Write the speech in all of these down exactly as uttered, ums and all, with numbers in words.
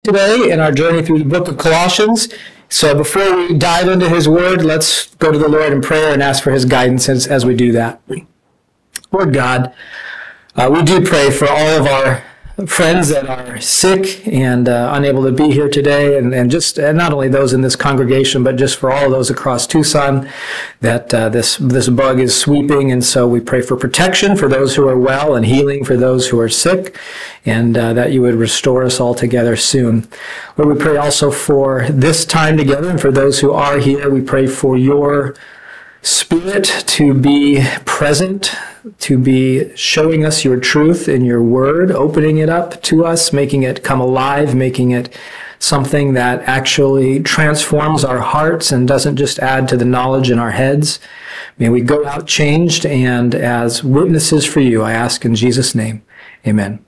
today in our journey through the book of Colossians. So before we dive into his word, let's go to the Lord in prayer and ask for his guidance as, as we do that. Lord God, uh, we do pray for all of our friends that are sick and uh, unable to be here today, and, and just and not only those in this congregation, but just for all of those across Tucson that uh, this this bug is sweeping. And so we pray for protection for those who are well and healing for those who are sick, and uh, that you would restore us all together soon. Lord, we pray also for this time together, and for those who are here, we pray for your Spirit to be present, to be showing us your truth in your word, opening it up to us, making it come alive, making it something that actually transforms our hearts and doesn't just add to the knowledge in our heads. May we go out changed and as witnesses for you, I ask in Jesus' name. Amen.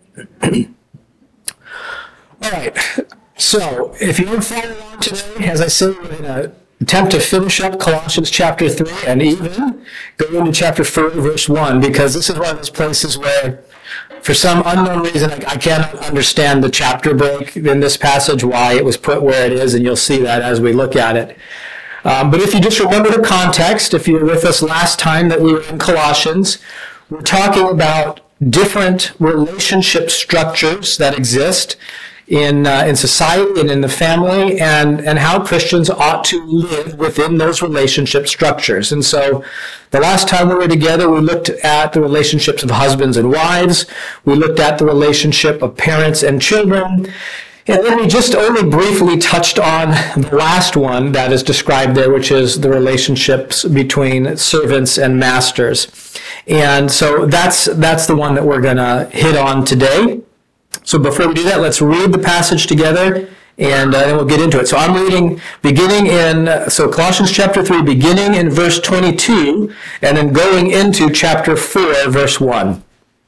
All right. So if you want to follow along today, as I said, we're in a attempt to finish up Colossians chapter three and even go into chapter four, verse one, because this is one of those places where, for some unknown reason, I, I cannot understand the chapter break in this passage, why it was put where it is, and you'll see that as we look at it. Um, but if you just remember the context, if you were with us last time that we were in Colossians, we're talking about different relationship structures that exist in uh, in society and in the family, and, and how Christians ought to live within those relationship structures. And so the last time we were together, we looked at the relationships of husbands and wives. We looked at the relationship of parents and children. And then we just only briefly touched on the last one that is described there, which is the relationships between servants and masters. And so that's that's the one that we're going to hit on today. So before we do that, let's read the passage together, and uh, then we'll get into it. So I'm reading beginning in, uh, so Colossians chapter three, beginning in verse twenty-two, and then going into chapter four, verse one.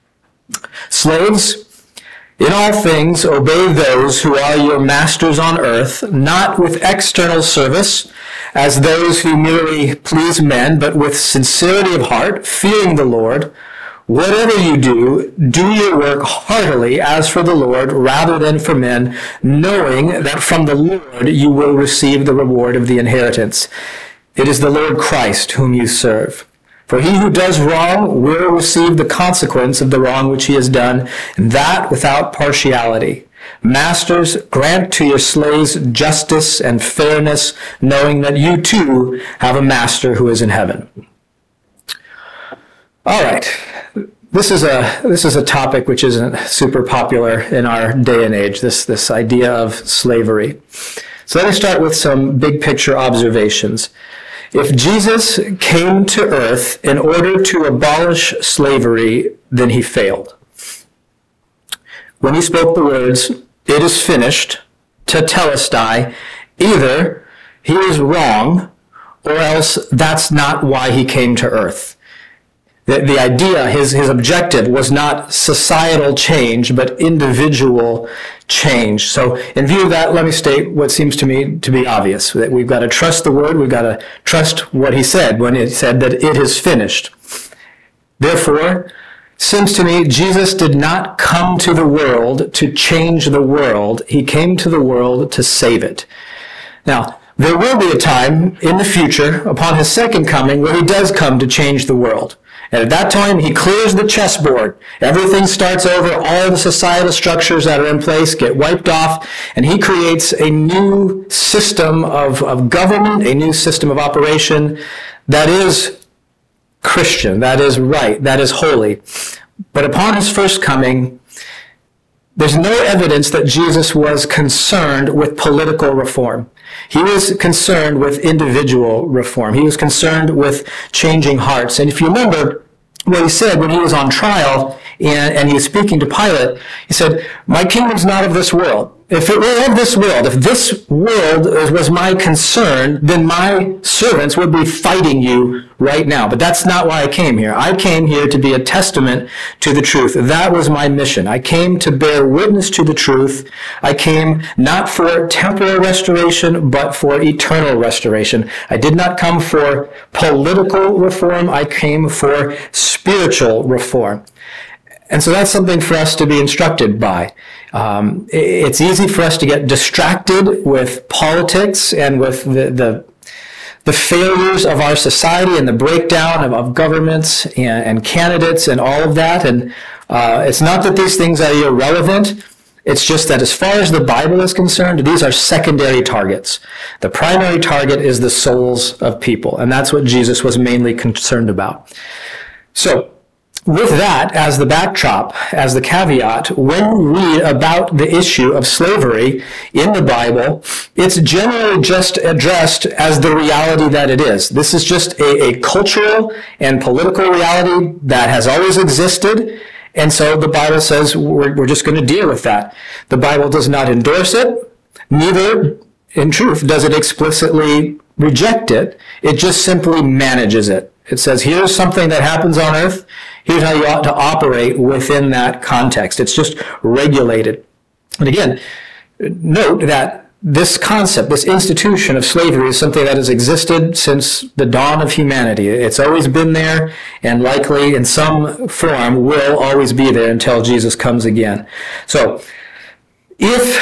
Slaves, in all things obey those who are your masters on earth, not with external service, as those who merely please men, but with sincerity of heart, fearing the Lord. Whatever you do, do your work heartily as for the Lord rather than for men, knowing that from the Lord you will receive the reward of the inheritance. It is the Lord Christ whom you serve. For he who does wrong will receive the consequence of the wrong which he has done, and that without partiality. Masters, grant to your slaves justice and fairness, knowing that you too have a master who is in heaven. All right. This is a this is a topic which isn't super popular in our day and age, this this idea of slavery. So let me start with some big picture observations. If Jesus came to earth in order to abolish slavery, then he failed. When he spoke the words, "It is finished," tetelestai, either he was wrong or else that's not why he came to earth. The, the idea, his, his objective was not societal change, but individual change. So in view of that, let me state what seems to me to be obvious, that we've got to trust the word, we've got to trust what he said when he said that it is finished. Therefore, seems to me Jesus did not come to the world to change the world. He came to the world to save it. Now, there will be a time in the future, upon his second coming, where he does come to change the world. And at that time, he clears the chessboard. Everything starts over. All the societal structures that are in place get wiped off. And he creates a new system of, of government, a new system of operation that is Christian, that is right, that is holy. But upon his first coming, there's no evidence that Jesus was concerned with political reform. He was concerned with individual reform. He was concerned with changing hearts. And if you remember what he said when he was on trial and, and he was speaking to Pilate, he said, "My kingdom's not of this world. If it were of this world, if this world was my concern, then my servants would be fighting you right now. But that's not why I came here. I came here to be a testament to the truth. That was my mission. I came to bear witness to the truth. I came not for temporal restoration, but for eternal restoration. I did not come for political reform. I came for spiritual reform." And so that's something for us to be instructed by. Um, it's easy for us to get distracted with politics and with the, the, the failures of our society and the breakdown of, of governments and, and candidates and all of that. And uh, it's not that these things are irrelevant. It's just that as far as the Bible is concerned, these are secondary targets. The primary target is the souls of people, and that's what Jesus was mainly concerned about. So, with that as the backdrop, as the caveat, when we read about the issue of slavery in the Bible, it's generally just addressed as the reality that it is. This is just a, a cultural and political reality that has always existed. And so the Bible says we're, we're just going to deal with that. The Bible does not endorse it. Neither, in truth, does it explicitly reject it. It just simply manages it. It says, here's something that happens on earth. Here's how you ought to operate within that context. It's just regulated. And again, note that this concept, this institution of slavery is something that has existed since the dawn of humanity. It's always been there, and likely in some form will always be there until Jesus comes again. So, if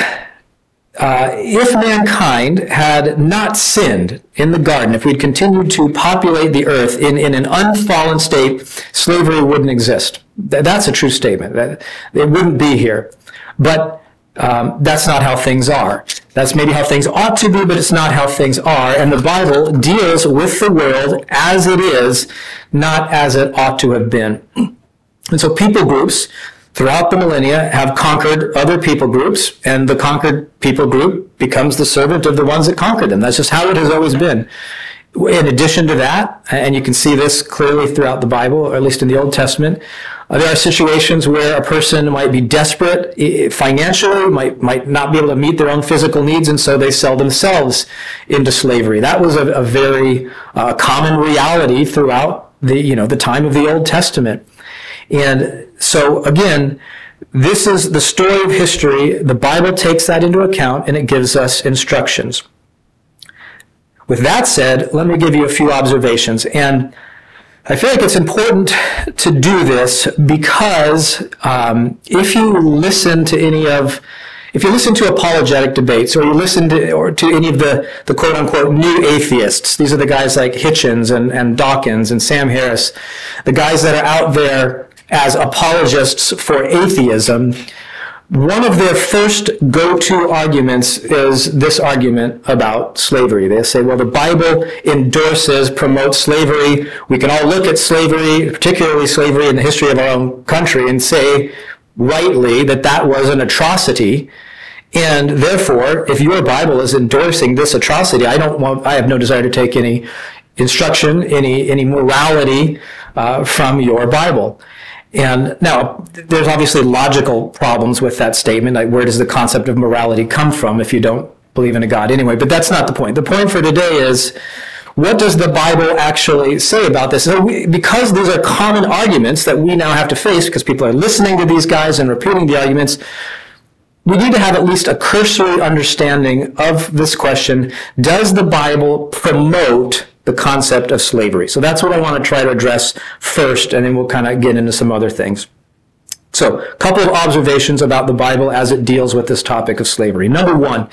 uh, if mankind had not sinned in the garden, if we'd continued to populate the earth in, in an unfallen state, slavery wouldn't exist. That's a true statement. That it wouldn't be here. But Um, that's not how things are. That's maybe how things ought to be, but it's not how things are. And the Bible deals with the world as it is, not as it ought to have been. And so people groups throughout the millennia have conquered other people groups, and the conquered people group becomes the servant of the ones that conquered them. That's just how it has always been. In addition to that, and you can see this clearly throughout the Bible, or at least in the Old Testament, uh, there are situations where a person might be desperate financially, might might not be able to meet their own physical needs, and so they sell themselves into slavery. That was a, a very uh, common reality throughout the you know the time of the Old Testament. And so again, this is the story of history. The Bible takes that into account, and it gives us instructions. With that said, let me give you a few observations. And I feel like it's important to do this because um, if you listen to any of, if you listen to apologetic debates, or you listen to, or to any of the, the quote-unquote new atheists, these are the guys like Hitchens and, and Dawkins and Sam Harris, the guys that are out there as apologists for atheism, one of their first go-to arguments is this argument about slavery. They say, well, the Bible endorses, promotes slavery. We can all look at slavery, particularly slavery in the history of our own country, and say rightly that that was an atrocity. And therefore, if your Bible is endorsing this atrocity, I don't want, I have no desire to take any instruction, any, any morality uh, from your Bible. And now, there's obviously logical problems with that statement. Like, where does the concept of morality come from if you don't believe in a God anyway? But that's not the point. The point for today is, what does the Bible actually say about this? So we, because these are common arguments that we now have to face, because people are listening to these guys and repeating the arguments, we need to have at least a cursory understanding of this question. Does the Bible promote the concept of slavery? So that's what I want to try to address first, and then we'll kind of get into some other things. So, a couple of observations about the Bible as it deals with this topic of slavery. Number one,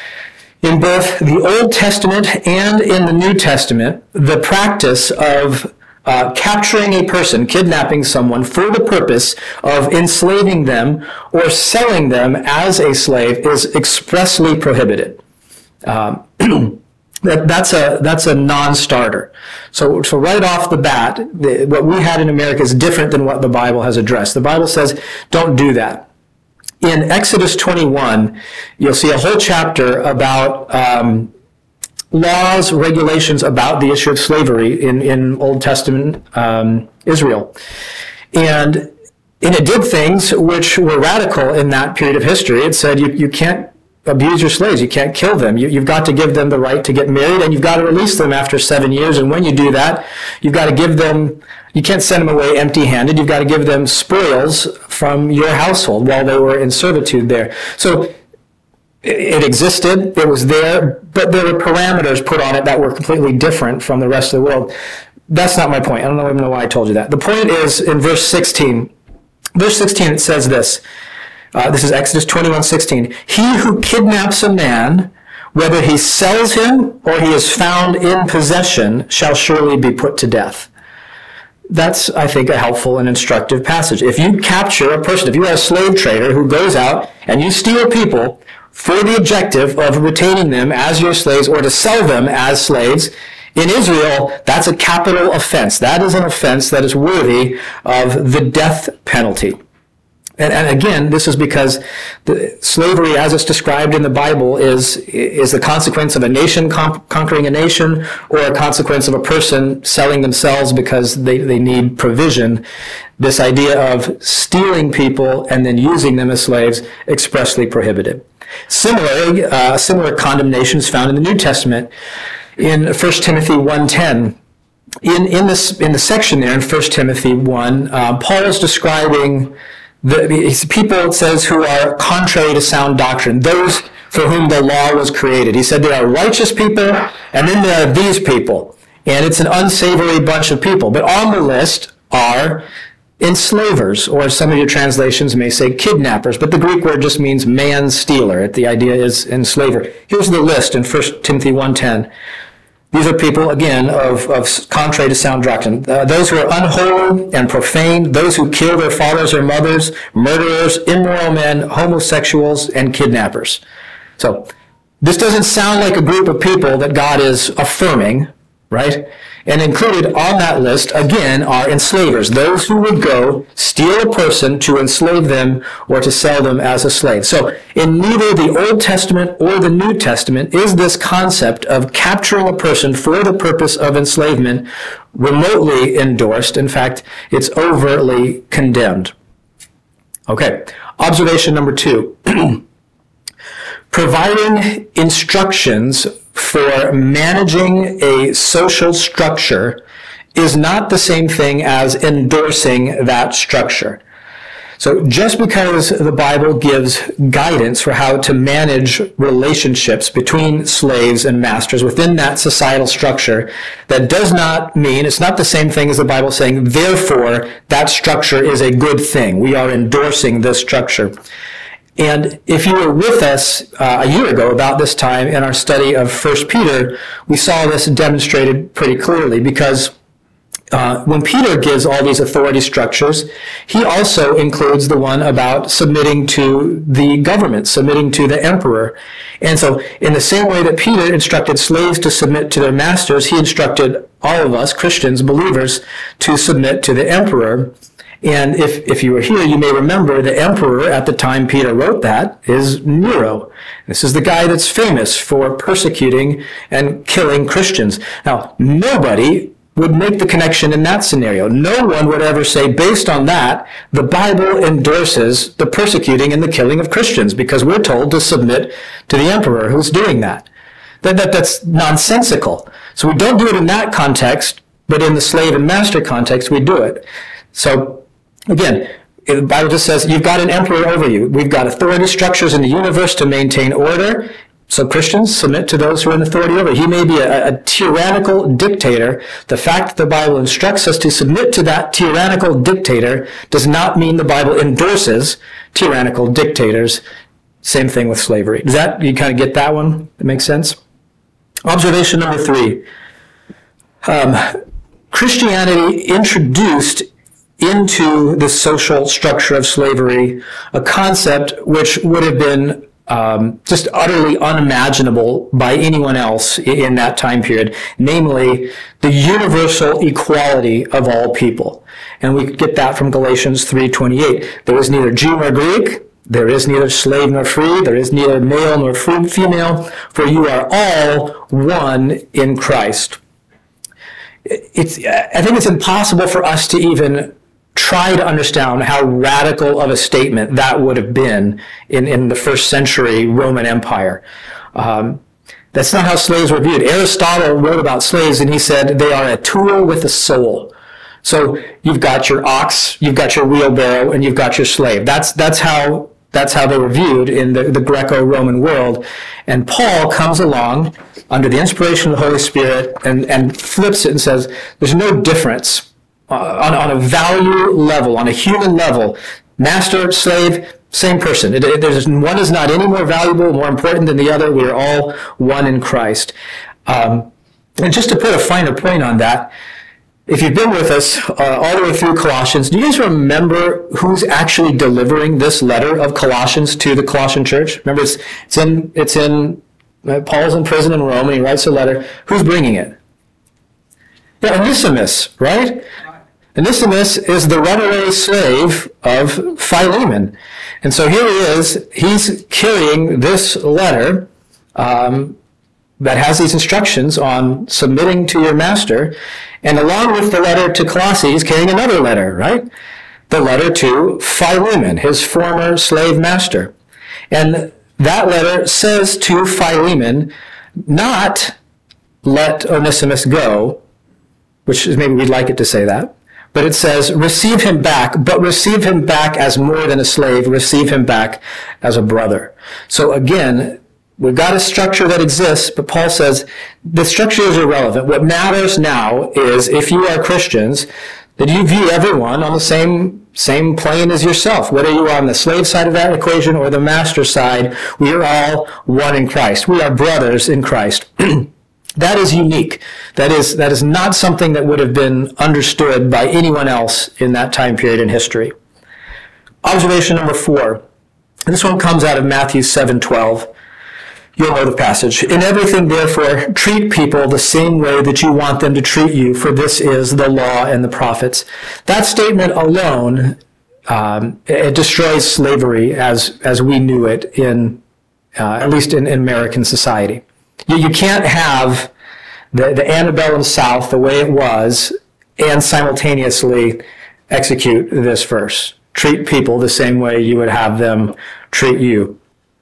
in both the Old Testament and in the New Testament, the practice of uh, capturing a person, kidnapping someone for the purpose of enslaving them or selling them as a slave is expressly prohibited. Um, That, that's a that's a non-starter. So, so right off the bat, the, what we had in America is different than what the Bible has addressed. The Bible says, don't do that. In Exodus twenty-one, you'll see a whole chapter about um, laws, regulations about the issue of slavery in, in Old Testament um, Israel. And, and it did things which were radical in that period of history. It said you, you can't abuse your slaves. You can't kill them. You, you've got to give them the right to get married, and you've got to release them after seven years. And when you do that, you've got to give them, you can't send them away empty-handed. You've got to give them spoils from your household while they were in servitude there. So it, it existed, it was there, but there were parameters put on it that were completely different from the rest of the world. That's not my point. I don't even know why I told you that. The point is, in verse sixteen, Verse sixteen, it says this. Uh, this is Exodus twenty-one sixteen. He who kidnaps a man, whether he sells him or he is found in possession, shall surely be put to death. That's, I think, a helpful and instructive passage. If you capture a person, if you are a slave trader who goes out and you steal people for the objective of retaining them as your slaves or to sell them as slaves, in Israel, that's a capital offense. That is an offense that is worthy of the death penalty. And, and again, this is because the slavery, as it's described in the Bible, is is the consequence of a nation con- conquering a nation, or a consequence of a person selling themselves because they, they need provision. This idea of stealing people and then using them as slaves, expressly prohibited. Similarly, uh, similar condemnation is found in the New Testament. In First Timothy one ten, in in this in the section there in First Timothy one, uh, Paul is describing the it's people, it says, who are contrary to sound doctrine, those for whom the law was created. He said there are righteous people, and then there are these people, and it's an unsavory bunch of people. But on the list are enslavers, or some of your translations may say kidnappers, but the Greek word just means man-stealer. The idea is enslaver. Here's the list in First Timothy one ten. These are people, again, of, of contrary to sound doctrine. Uh, those who are unholy and profane, those who kill their fathers or mothers, murderers, immoral men, homosexuals, and kidnappers. So, this doesn't sound like a group of people that God is affirming, right? And included on that list, again, are enslavers, those who would go steal a person to enslave them or to sell them as a slave. So, in neither the Old Testament or the New Testament is this concept of capturing a person for the purpose of enslavement remotely endorsed. In fact, it's overtly condemned. Okay, observation number two. Providing instructions for managing a social structure is not the same thing as endorsing that structure. So just because the Bible gives guidance for how to manage relationships between slaves and masters within that societal structure, that does not mean, it's not the same thing as the Bible saying, therefore, that structure is a good thing. We are endorsing this structure. And if you were with us uh, a year ago about this time in our study of First Peter, we saw this demonstrated pretty clearly, because uh, when Peter gives all these authority structures, he also includes the one about submitting to the government, submitting to the emperor. And so in the same way that Peter instructed slaves to submit to their masters, he instructed all of us, Christians, believers, to submit to the emperor. And if, if you were here, you may remember the emperor at the time Peter wrote that is Nero. This is the guy that's famous for persecuting and killing Christians. Now, nobody would make the connection in that scenario. No one would ever say, based on that, the Bible endorses the persecuting and the killing of Christians, because we're told to submit to the emperor who's doing that. That, that that's nonsensical. So we don't do it in that context, but in the slave and master context, we do it. So, again, the Bible just says you've got an emperor over you. We've got authority structures in the universe to maintain order. So Christians submit to those who are in authority over. He may be a, a tyrannical dictator. The fact that the Bible instructs us to submit to that tyrannical dictator does not mean the Bible endorses tyrannical dictators. Same thing with slavery. Does that, you kind of get that one? That makes sense? Observation number three. Um, Christianity introduced into the social structure of slavery a concept which would have been um, just utterly unimaginable by anyone else in that time period, namely the universal equality of all people. And we get that from Galatians three twenty-eight. There is neither Jew nor Greek, there is neither slave nor free, there is neither male nor female, for you are all one in Christ. It's, I think it's impossible for us to even try to understand how radical of a statement that would have been in, in the first century Roman Empire. Um, that's not how slaves were viewed. Aristotle wrote about slaves, and he said they are a tool with a soul. So you've got your ox, you've got your wheelbarrow, and you've got your slave. That's that's how that's how they were viewed in the, the Greco-Roman world. And Paul comes along under the inspiration of the Holy Spirit and, and flips it and says, there's no difference uh, on, on a value level, on a human level, master, slave, same person. It, it, there's, one is not any more valuable, more important than the other. We are all one in Christ. Um, and just to put a finer point on that, if you've been with us uh, all the way through Colossians, do you guys remember who's actually delivering this letter of Colossians to the Colossian church? Remember, it's, it's in, it's in uh, Paul's in prison in Rome, and he writes a letter. Who's bringing it? Yeah, Onesimus, right? Onesimus is the runaway slave of Philemon. And so here he is, he's carrying this letter um, that has these instructions on submitting to your master. And along with the letter to Colossae, he's carrying another letter, right? The letter to Philemon, his former slave master. And that letter says to Philemon, not let Onesimus go, which is maybe we'd like it to say that, but it says receive him back, but receive him back as more than a slave, receive him back as a brother. So again, we've got a structure that exists, but Paul says the structure is irrelevant. What matters now is if you are Christians, that you view everyone on the same same plane as yourself. Whether you are on the slave side of that equation or the master side, we are all one in Christ. We are brothers in Christ. That is unique. That is that is not something that would have been understood by anyone else in that time period in history. Observation number four. This one comes out of Matthew seven twelve. You'll know the passage. In everything, therefore, treat people the same way that you want them to treat you, for this is the law and the prophets. That statement alone, um, it destroys slavery as as we knew it in, uh, at least in, in American society. You, you can't have the, the antebellum South the way it was and simultaneously execute this verse. Treat people the same way you would have them treat you.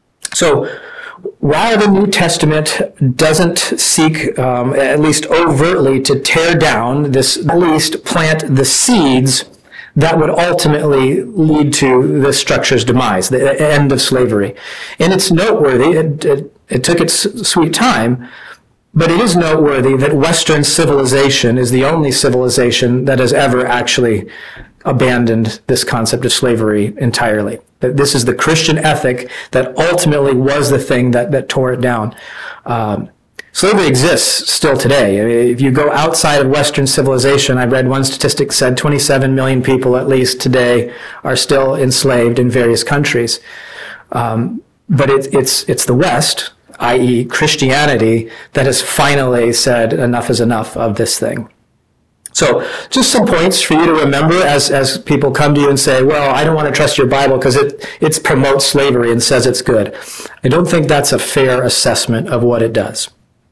So, while the New Testament doesn't seek, um, at least overtly, to tear down this, at least plant the seeds that would ultimately lead to this structure's demise, the end of slavery. And it's noteworthy, it, it, it took its sweet time, but it is noteworthy that Western civilization is the only civilization that has ever actually abandoned this concept of slavery entirely. That this is the Christian ethic that ultimately was the thing that, that tore it down. Um, slavery exists still today. I mean, if you go outside of Western civilization, I read one statistic said twenty-seven million people at least today are still enslaved in various countries. Um, but it, it's it's the West, that is Christianity, that has finally said enough is enough of this thing. So just some points for you to remember as, as people come to you and say, well, I don't want to trust your Bible because it, it promotes slavery and says it's good. I don't think that's a fair assessment of what it does.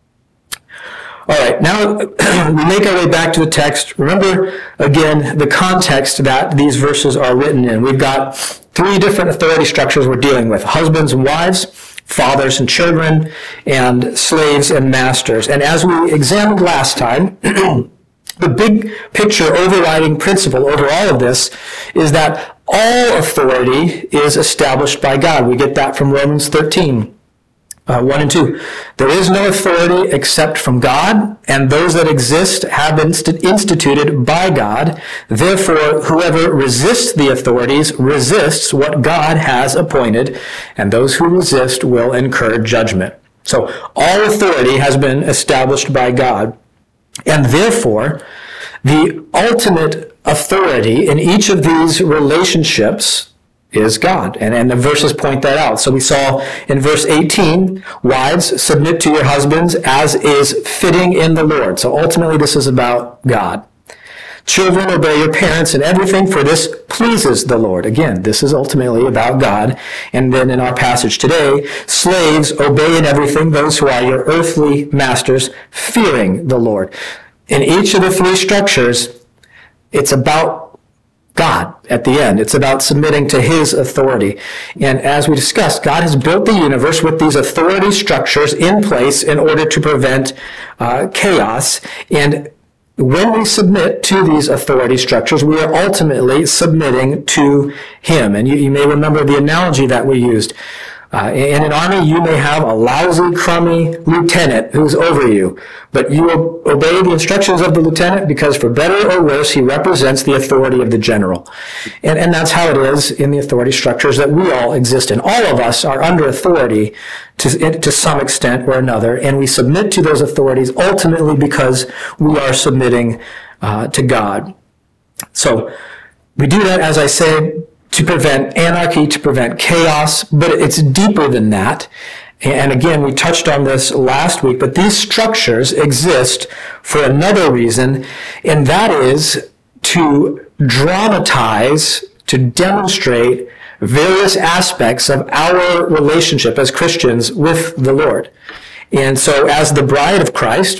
All right, now we make our way back to the text. Remember, again, the context that these verses are written in. We've got three different authority structures we're dealing with: husbands and wives, fathers and children, and slaves and masters. And as we examined last time, the big picture overriding principle over all of this is that all authority is established by God. We get that from Romans thirteen, uh, one and two. There is no authority except from God, and those that exist have been instituted by God. Therefore, whoever resists the authorities resists what God has appointed, and those who resist will incur judgment. So all authority has been established by God. And therefore, the ultimate authority in each of these relationships is God. And, and the verses point that out. So we saw in verse eighteen, wives, submit to your husbands as is fitting in the Lord. So ultimately, this is about God. Children, obey your parents in everything, for this pleases the Lord. Again, this is ultimately about God. And then in our passage today, slaves, obey in everything those who are your earthly masters, fearing the Lord. In each of the three structures, it's about God at the end. It's about submitting to his authority. And as we discussed, God has built the universe with these authority structures in place in order to prevent uh, chaos. And when we submit to these authority structures, we are ultimately submitting to him. And you, you may remember the analogy that we used. Uh, in an army, you may have a lousy, crummy lieutenant who's over you, but you obey the instructions of the lieutenant because for better or worse, he represents the authority of the general. And, and that's how it is in the authority structures that we all exist in. All of us are under authority to, to some extent or another, and we submit to those authorities ultimately because we are submitting uh, to God. So we do that, as I said, to prevent anarchy, to prevent chaos, but it's deeper than that. And again, we touched on this last week, but these structures exist for another reason, and that is to dramatize, to demonstrate various aspects of our relationship as Christians with the Lord. And so as the bride of Christ,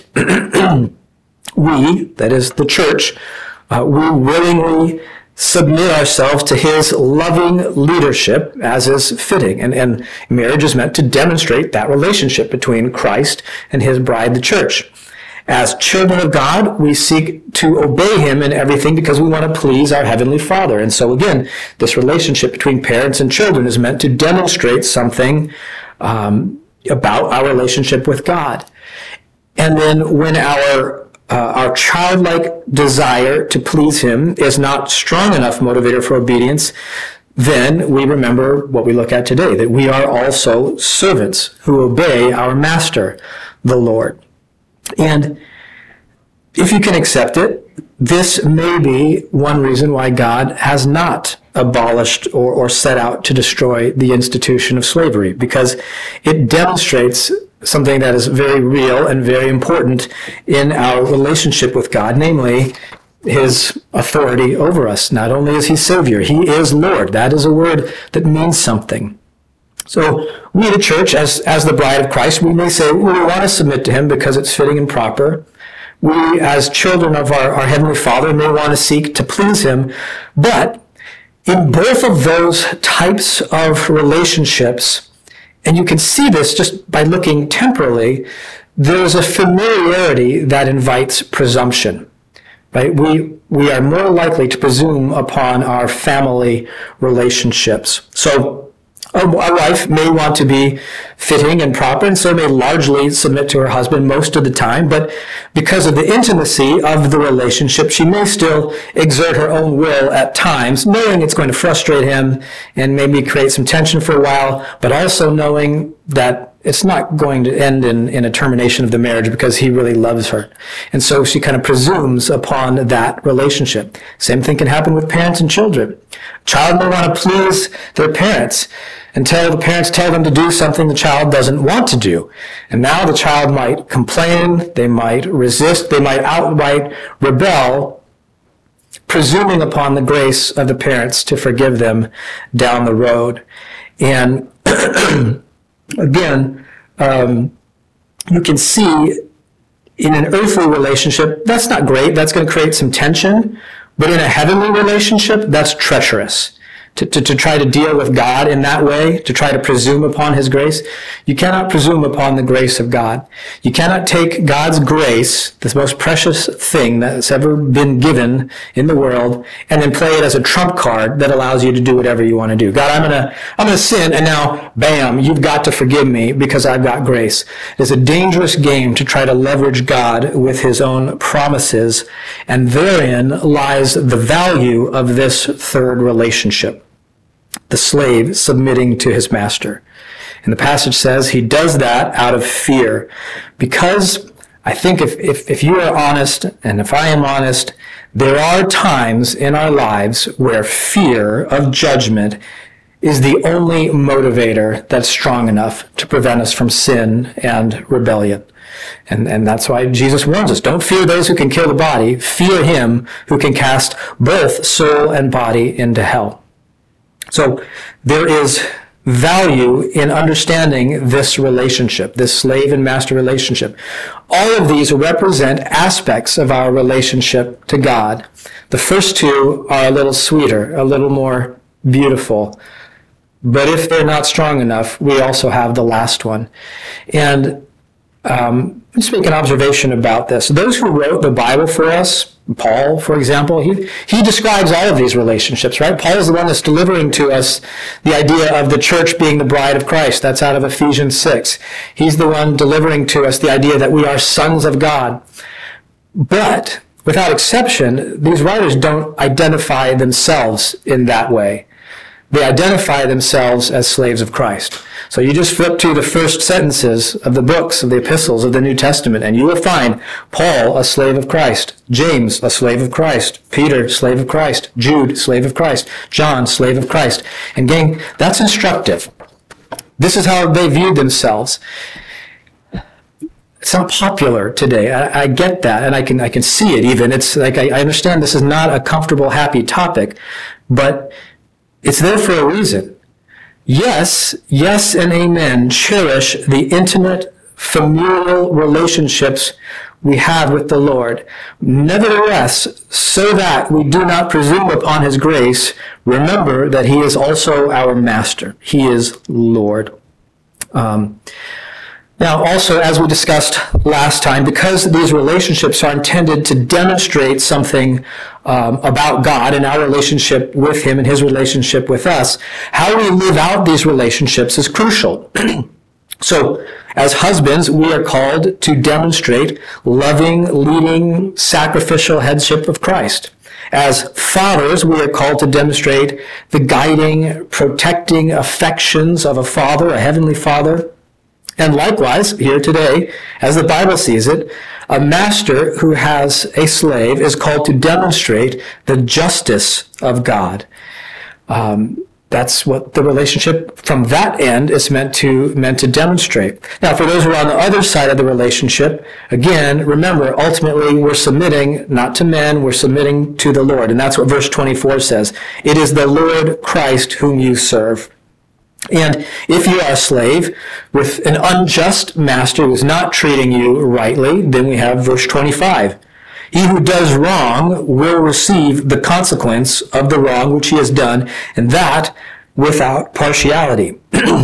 we, that is the church, uh, we willingly submit ourselves to his loving leadership as is fitting. And, and marriage is meant to demonstrate that relationship between Christ and his bride, the church. As children of God, we seek to obey him in everything because we want to please our heavenly Father. And so again, this relationship between parents and children is meant to demonstrate something um, about our relationship with God. And then when our Uh, our childlike desire to please him is not strong enough motivator for obedience, then we remember what we look at today, that we are also servants who obey our master, the Lord. And if you can accept it, this may be one reason why God has not abolished or, or set out to destroy the institution of slavery, because it demonstrates something that is very real and very important in our relationship with God, namely his authority over us. Not only is he Savior, he is Lord. That is a word that means something. So we, the church, as, as the bride of Christ, we may say, well, we want to submit to him because it's fitting and proper. We, as children of our, our Heavenly Father, may want to seek to please him. But in both of those types of relationships, and you can see this just by looking temporally, there's a familiarity that invites presumption, right? We, we are more likely to presume upon our family relationships. So a wife may want to be fitting and proper, and so may largely submit to her husband most of the time, but because of the intimacy of the relationship, she may still exert her own will at times, knowing it's going to frustrate him and maybe create some tension for a while, but also knowing that it's not going to end in, in a termination of the marriage because he really loves her. And so she kind of presumes upon that relationship. Same thing can happen with parents and children. A child may want to please their parents until the parents tell them to do something the child doesn't want to do. And now the child might complain, they might resist, they might outright rebel, presuming upon the grace of the parents to forgive them down the road. And again, um, you can see in an earthly relationship, that's not great. That's going to create some tension. But in a heavenly relationship, that's treacherous. To, to, to try to deal with God in that way, to try to presume upon his grace. You cannot presume upon the grace of God. You cannot take God's grace, the most precious thing that's ever been given in the world, and then play it as a trump card that allows you to do whatever you want to do. God, I'm gonna, I'm gonna sin, and now, bam, you've got to forgive me because I've got grace. It's a dangerous game to try to leverage God with his own promises, and therein lies the value of this third relationship. The slave submitting to his master. And the passage says he does that out of fear. Because I think if, if, if you are honest, and if I am honest, there are times in our lives where fear of judgment is the only motivator that's strong enough to prevent us from sin and rebellion. And, and that's why Jesus warns us, don't fear those who can kill the body, fear him who can cast both soul and body into hell. So there is value in understanding this relationship, this slave and master relationship. All of these represent aspects of our relationship to God. The first two are a little sweeter, a little more beautiful. But if they're not strong enough, we also have the last one. And Um, let's make an observation about this. Those who wrote the Bible for us, Paul, for example, he, he describes all of these relationships, right? Paul is the one that's delivering to us the idea of the church being the bride of Christ. That's out of Ephesians six. He's the one delivering to us the idea that we are sons of God. But, without exception, these writers don't identify themselves in that way. They identify themselves as slaves of Christ. So you just flip to the first sentences of the books, of the epistles of the New Testament, and you will find Paul, a slave of Christ, James, a slave of Christ, Peter, slave of Christ, Jude, slave of Christ, John, slave of Christ. And gang, that's instructive. This is how they viewed themselves. It's not popular today. I, I get that, and I can I can see it even. It's like I, I understand this is not a comfortable, happy topic, but it's there for a reason. Yes, yes and amen, cherish the intimate, familial relationships we have with the Lord. Nevertheless, so that we do not presume upon his grace, remember that he is also our master. He is Lord. Um, Now, also, as we discussed last time, because these relationships are intended to demonstrate something um, about God and our relationship with him and his relationship with us, how we live out these relationships is crucial. So, as husbands, we are called to demonstrate loving, leading, sacrificial headship of Christ. As fathers, we are called to demonstrate the guiding, protecting affections of a father, a heavenly father. And likewise, here today, as the Bible sees it, a master who has a slave is called to demonstrate the justice of God. Um, that's what the relationship from that end is meant to meant to demonstrate. Now, for those who are on the other side of the relationship, again, remember, ultimately, we're submitting not to men, we're submitting to the Lord. And that's what verse twenty-four says. It is the Lord Christ whom you serve. And if you are a slave with an unjust master who is not treating you rightly, then we have verse twenty-five. He who does wrong will receive the consequence of the wrong which he has done, and that without partiality.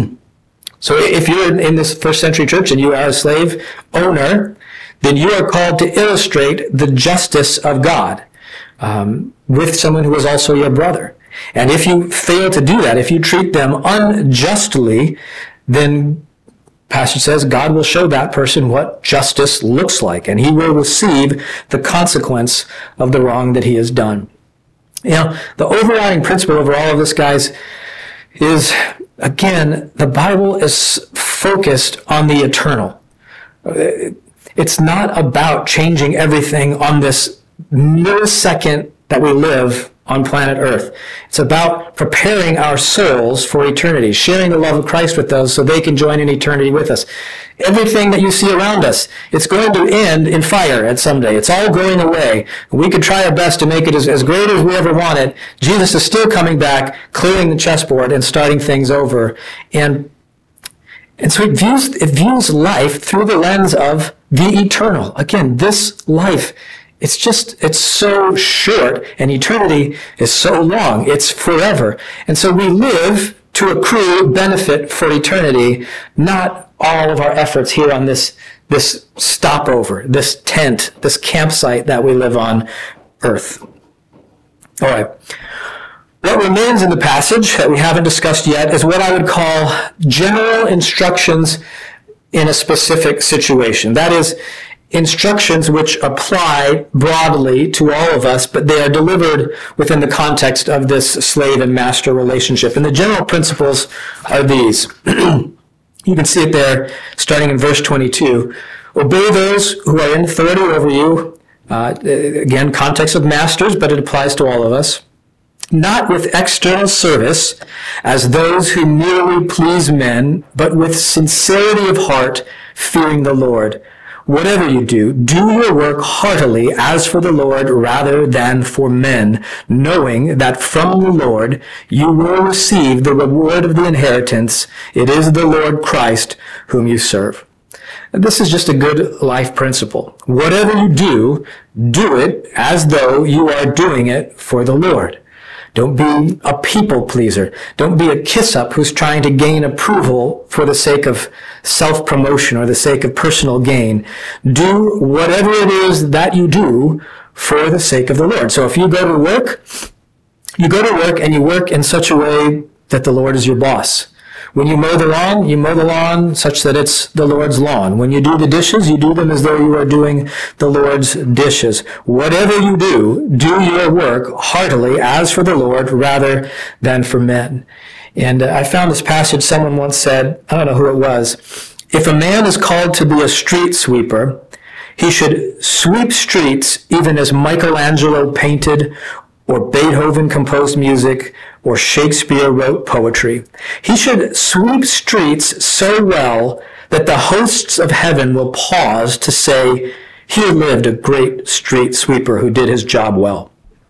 So if you're in this first century church and you are a slave owner, then you are called to illustrate the justice of God um, with someone who is also your brother. And if you fail to do that, if you treat them unjustly, then passage says God will show that person what justice looks like, and he will receive the consequence of the wrong that he has done. You know, the overriding principle over all of this, guys, is, again, the Bible is focused on the eternal. It's not about changing everything on this millisecond that we live on planet Earth. It's about preparing our souls for eternity, sharing the love of Christ with those so they can join in eternity with us. Everything that you see around us, it's going to end in fire at some day. It's all going away. We could try our best to make it as, as great as we ever want it. Jesus is still coming back, clearing the chessboard and starting things over. And, and so it views, it views life through the lens of the eternal. Again, this life, It's just, it's so short, and eternity is so long. It's forever. And so we live to accrue benefit for eternity, not all of our efforts here on this, this stopover, this tent, this campsite that we live on earth. All right. What remains in the passage that we haven't discussed yet is what I would call general instructions in a specific situation. That is, instructions which apply broadly to all of us, but they are delivered within the context of this slave and master relationship. And the general principles are these. You can see it there, starting in verse twenty-two. Obey those who are in authority over you. Uh, again, context of masters, but it applies to all of us. Not with external service, as those who merely please men, but with sincerity of heart, fearing the Lord. Whatever you do, do your work heartily as for the Lord rather than for men, knowing that from the Lord you will receive the reward of the inheritance. It is the Lord Christ whom you serve. And this is just a good life principle. Whatever you do, do it as though you are doing it for the Lord. Don't be a people pleaser. Don't be a kiss-up who's trying to gain approval for the sake of self-promotion or the sake of personal gain. Do whatever it is that you do for the sake of the Lord. So if you go to work, you go to work and you work in such a way that the Lord is your boss. When you mow the lawn, you mow the lawn such that it's the Lord's lawn. When you do the dishes, you do them as though you are doing the Lord's dishes. Whatever you do, do your work heartily as for the Lord rather than for men. And uh, I found this passage, someone once said, I don't know who it was, if a man is called to be a street sweeper, he should sweep streets even as Michelangelo painted or Beethoven composed music, or Shakespeare wrote poetry. He should sweep streets so well that the hosts of heaven will pause to say, here lived a great street sweeper who did his job well.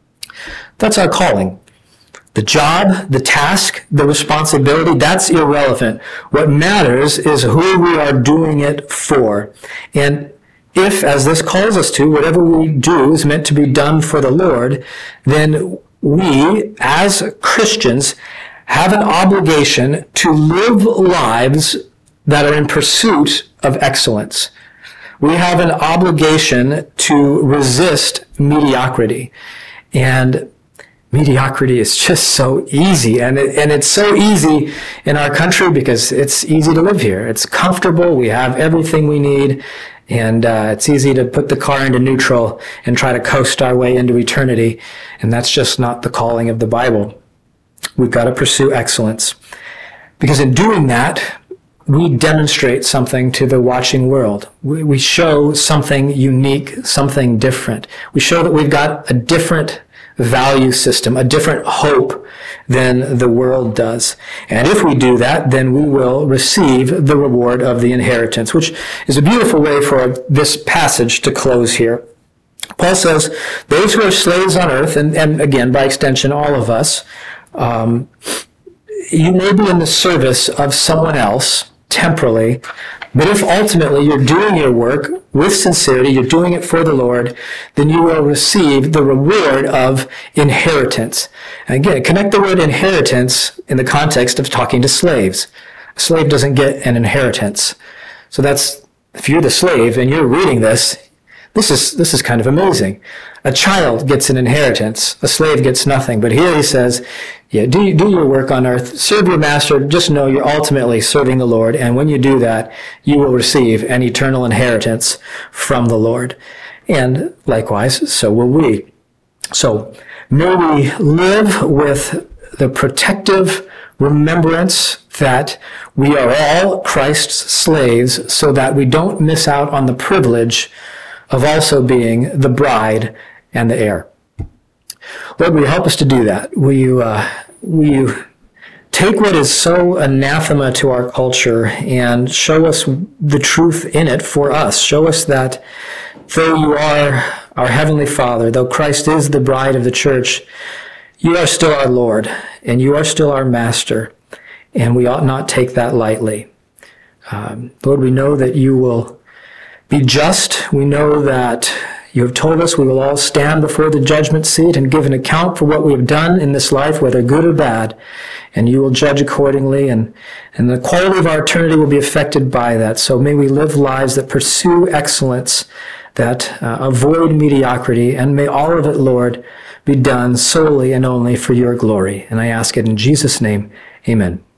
That's our calling. The job, the task, the responsibility, that's irrelevant. What matters is who we are doing it for. And if, as this calls us to, whatever we do is meant to be done for the Lord, then we, as Christians, have an obligation to live lives that are in pursuit of excellence. We have an obligation to resist mediocrity. And mediocrity is just so easy. And, it, and it's so easy in our country because it's easy to live here. It's comfortable. We have everything we need. And uh, it's easy to put the car into neutral and try to coast our way into eternity. And that's just not the calling of the Bible. We've got to pursue excellence. Because in doing that, we demonstrate something to the watching world. We, we show something unique, something different. We show that we've got a different value system, a different hope than the world does. And if we do that, then we will receive the reward of the inheritance, which is a beautiful way for this passage to close here. Paul says, those who are slaves on earth, and, and again, by extension, all of us, um, you may be in the service of someone else temporally, but if ultimately you're doing your work with sincerity, you're doing it for the Lord, then you will receive the reward of inheritance. And again, connect the word inheritance in the context of talking to slaves. A slave doesn't get an inheritance. So that's, if you're the slave and you're reading this, this is, this is kind of amazing. A child gets an inheritance. A slave gets nothing. But here he says, yeah, do, do your work on earth. Serve your master. Just know you're ultimately serving the Lord. And when you do that, you will receive an eternal inheritance from the Lord. And likewise, so will we. So may we live with the protective remembrance that we are all Christ's slaves so that we don't miss out on the privilege of also being the bride and the heir. Lord, will you help us to do that? Will you, uh, will you take what is so anathema to our culture and show us the truth in it for us? Show us that though you are our Heavenly Father, though Christ is the bride of the church, you are still our Lord, and you are still our Master, and we ought not take that lightly. Um, Lord, we know that you will be just. We know that you have told us we will all stand before the judgment seat and give an account for what we have done in this life, whether good or bad, and you will judge accordingly, and, and the quality of our eternity will be affected by that. So may we live lives that pursue excellence, that uh, avoid mediocrity, and may all of it, Lord, be done solely and only for your glory. And I ask it in Jesus' name, amen.